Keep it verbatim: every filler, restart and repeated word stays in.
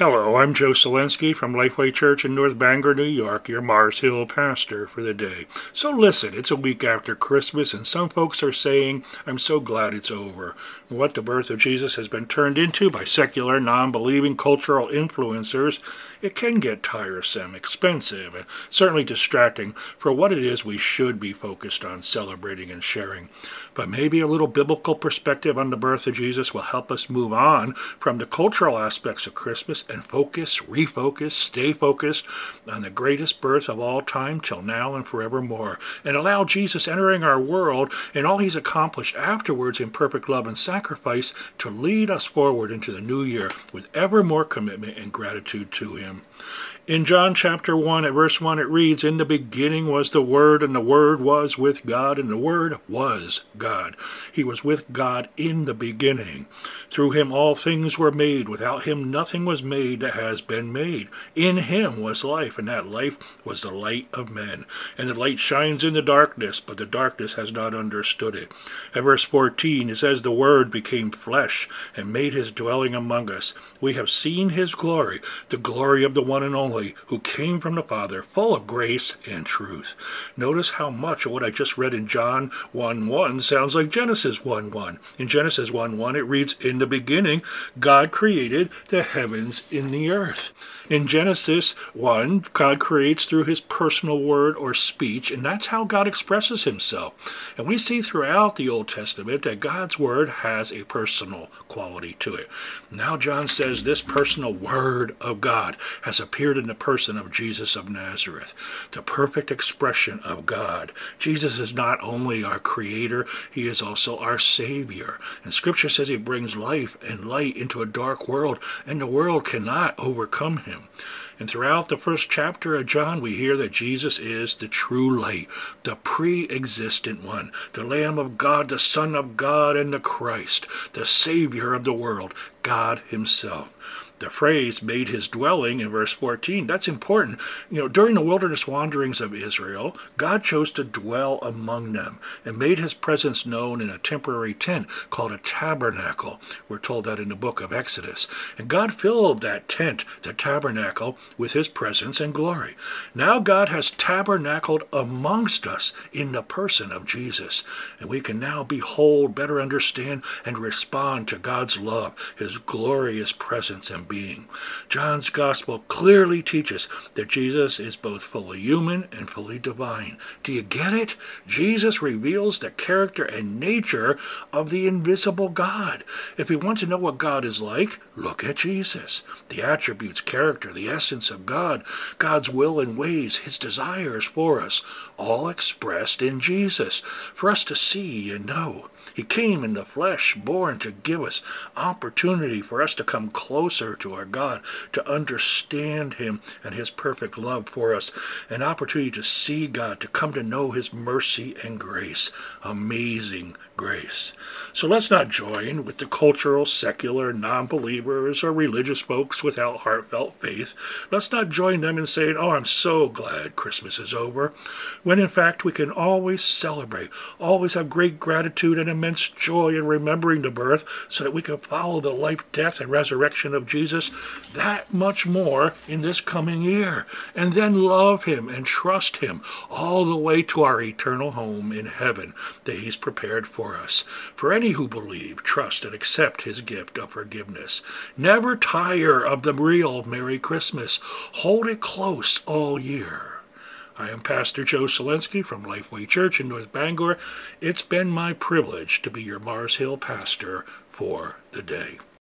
Hello, I'm Joe Selensky from Lifeway Church in North Bangor, New York, your Mars Hill pastor for the day. So listen, it's a week after Christmas, and some folks are saying, I'm so glad it's over. What the birth of Jesus has been turned into by secular, non-believing cultural influencers, it can get tiresome, expensive, and certainly distracting for what it is we should be focused on celebrating and sharing. But maybe a little biblical perspective on the birth of Jesus will help us move on from the cultural aspects of Christmas and focus, refocus, stay focused on the greatest birth of all time till now and forevermore, and allow Jesus entering our world and all he's accomplished afterwards in perfect love and sacrifice to lead us forward into the new year with ever more commitment and gratitude to him. In John chapter one, at verse one, it reads, "In the beginning was the Word, and the Word was with God, and the Word was God. He was with God in the beginning. Through him all things were made. Without him nothing was made that has been made. In him was life, and that life was the light of men. And the light shines in the darkness, but the darkness has not understood it." At verse fourteen, it says, "The Word became flesh and made his dwelling among us. We have seen his glory, the glory of the one and only, who came from the Father, full of grace and truth." Notice how much of what I just read in John one one sounds like Genesis one one. In Genesis one one, it reads, "In the beginning, God created the heavens and the earth." In Genesis one, God creates through his personal word or speech, and that's how God expresses himself. And we see throughout the Old Testament that God's word has a personal quality to it. Now John says this personal word of God has appeared in the person of Jesus of Nazareth, the perfect expression of God. Jesus is not only our creator, he is also our savior. And scripture says he brings life and light into a dark world, and the world cannot overcome him. And throughout the first chapter of John, we hear that Jesus is the true light, the pre-existent one, the Lamb of God, the Son of God, and the Christ, the Savior of the world, God himself. The phrase "made his dwelling" in verse fourteen, that's important. You know, during the wilderness wanderings of Israel, God chose to dwell among them and made his presence known in a temporary tent called a tabernacle. We're told that in the book of Exodus. And God filled that tent, the tabernacle, with his presence and glory. Now God has tabernacled amongst us in the person of Jesus. And we can now behold, better understand, and respond to God's love, his glorious presence and being. John's gospel clearly teaches that Jesus is both fully human and fully divine. Do you get it? Jesus reveals the character and nature of the invisible God. If you want to know what God is like, look at Jesus. The attributes, character, the essence of God, God's will and ways, his desires for us, all expressed in Jesus, for us to see and know. He came in the flesh, born to give us opportunity for us to come closer to our God, to understand him and his perfect love for us, an opportunity to see God, to come to know his mercy and grace. Amazing grace. So let's not join with the cultural, secular, non-believers or religious folks without heartfelt faith. Let's not join them in saying, "Oh, I'm so glad Christmas is over," when in fact we can always celebrate, always have great gratitude and immense joy in remembering the birth so that we can follow the life, death, and resurrection of Jesus that much more in this coming year, and then love him and trust him all the way to our eternal home in heaven that he's prepared for us. For any who believe, trust, and accept his gift of forgiveness. Never tire of the real Merry Christmas. Hold it close all year. I am Pastor Joe Selensky from Lifeway Church in North Bangor. It's been my privilege to be your Mars Hill pastor for the day.